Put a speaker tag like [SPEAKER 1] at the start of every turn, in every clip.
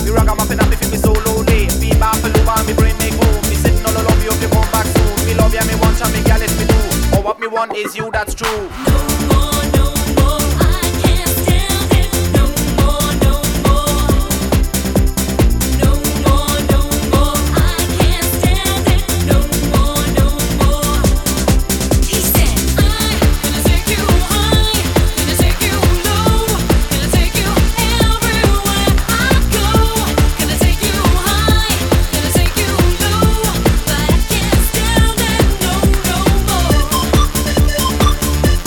[SPEAKER 1] Me ragamuffin happy for me so lonely. Be back for love and me brain make move. Me sitting all alone, me hope you come back soon. Me love ya, me want ya, me gal, it's me do. Oh, what me want is you, that's true.
[SPEAKER 2] No more, no more, I can't stand it. No more, no more. No more, no more, I can't stand it. No more, no more. He said, I'm gonna take you high, gonna take you low, gonna take you everywhere I go. Gonna take you high, gonna take you low, but I can't stand it. No, no more. No, no more.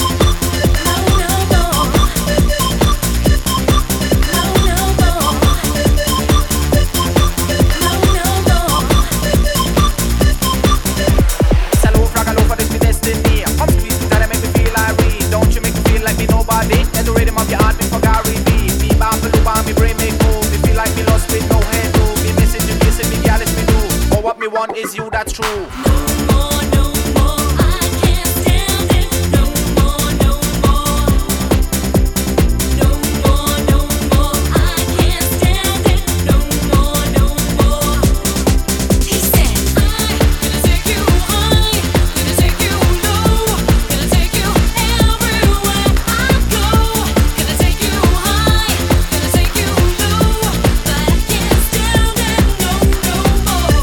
[SPEAKER 1] Hello, frag, hello for this me destiny. Come squeeze me tight and make me feel like real. Don't you make me feel like me nobody? Let the rhythm of your heart me for Gary B. Me bound for loop and me brain make move. Me feel like me lost with no head to. Me message you kissing me, girl, it's me do. Oh, what me want is you, that's true.
[SPEAKER 2] No more, no more, I can't stand it. No more, no more. No more, no more, I can't stand it. No more, no more. He said, I'm gonna take you high, gonna take you low, gonna take you everywhere I go. Gonna take you high, gonna take you low, but I can't stand it. No, no more.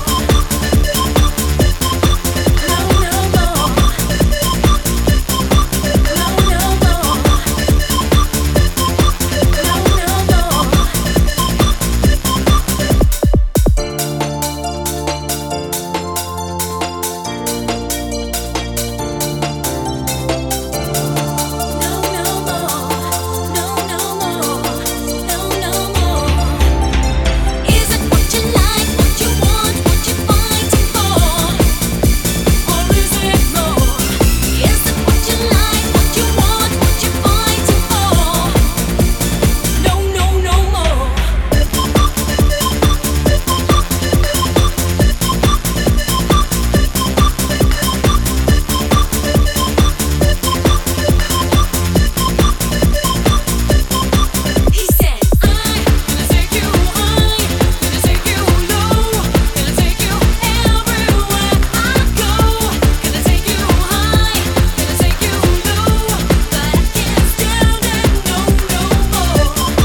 [SPEAKER 2] He said, I'm gonna take you high, gonna take you low, gonna take you everywhere I go. Gonna take you high, gonna take you low, but I can't stand it. No, no more. No,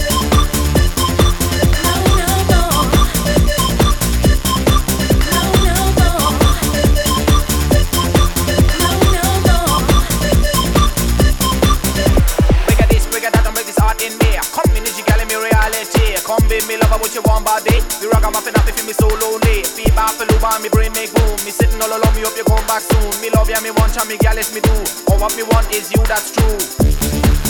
[SPEAKER 2] no more.
[SPEAKER 1] Bigger this, bigger that, and break this heart in me. Come in, you gal in me reality. Come be me lover, what you want body. Me ragamuffin happy for me so lonely. Be back for love and me brain make move. Me sitting all alone, me hope you come back soon. Me love ya, me want ya, me gal, it's me do. Oh, what me want is you, that's true.